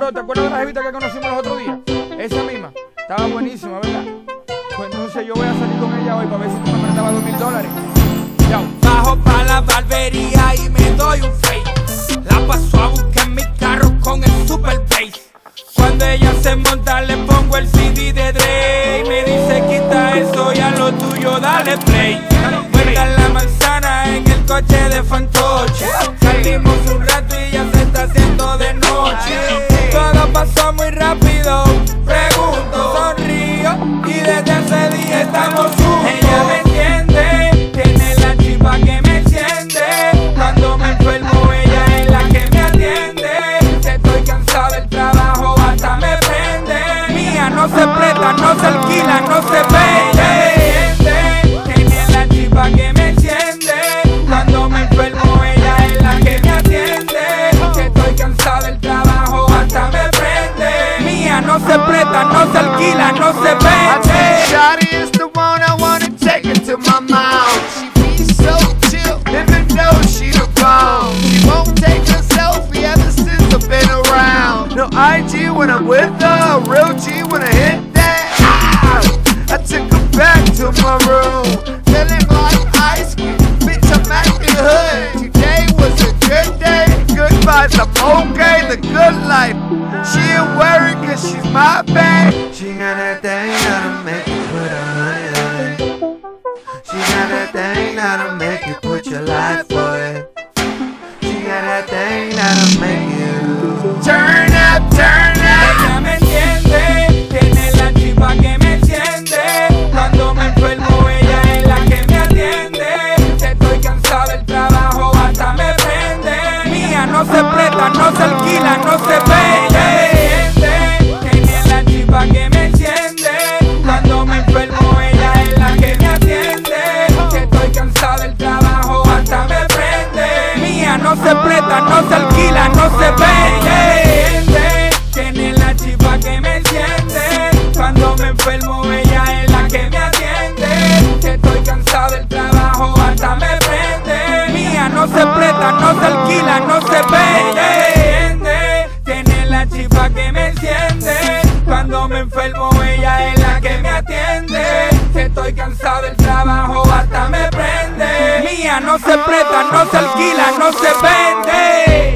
bro, ¿te acuerdas de la jevita que conocimos los otros días? Esa misma, estaba buenísima, ¿verdad? Pues entonces yo voy a salir con ella hoy para ver si tú me prestabas $2000. Chao. Bajo pa' la barbería y me doy un fake. La paso a buscar en mi carro con el super bass. Cuando ella se monta le pongo el CD de Dre. Y me dice quita eso y a lo tuyo dale play. Vuelta la manzana en el coche de fantoche. Salimos un rato y ya se está haciendo de noche. Todo pasó muy rápido, pregunto, sonrío y desde ese día estamos juntos. Ella me entiende, tiene la chispa que me enciende. Cuando me enfermo ella es la que me atiende. Si estoy cansado del trabajo hasta me prende. Mía no se presta, no se alquila, no se vende. Tiene la chispa que me enciende. Cuando me enfermo ella es la que me atiende. Si estoy cansado del trabajo hasta me prende. Mía no se presta, no se alquila, no se vende. Shawty is the one I wanna take it to my mouth. She be so chill, even though she the bomb. She won't take a selfie ever since I've been around. No IG when I'm with her, real G when I hit that. Ah, I took her back to my room, feeling like ice cream. Bitch, I'm at the hood. Today was a good day, good vibes, I'm okay, the good life. She ain't worried cause she's my babe. She got that thing that'll make you put a money on it. She got that thing that'll make you put your life for it. She got that thing that'll make you turn up, turn up. Ella me entiende, tiene la chispa que me enciende. Cuando me enfermo ella es la que me atiende. Si estoy cansado del trabajo hasta me prende. Mía no se presta, no se alquila, no se vende. Tiene la chispa que me enciende. Cuando me enfermo ella es la que me atiende. Si estoy cansado del trabajo hasta me prende. Mía no se presta, no se alquila, no se vende. Tiene la chispa que me enciende. Cuando me enfermo ella es la que me atiende. Si estoy cansado del trabajo hasta me prende. Mía no se presta, no se alquila, no se vende. Tiene la chispa que me enciende. Cuando me enfermo ella es la que me atiende. Si estoy cansado del trabajo hasta me prende. Mía no se presta, no se alquila, no se vende.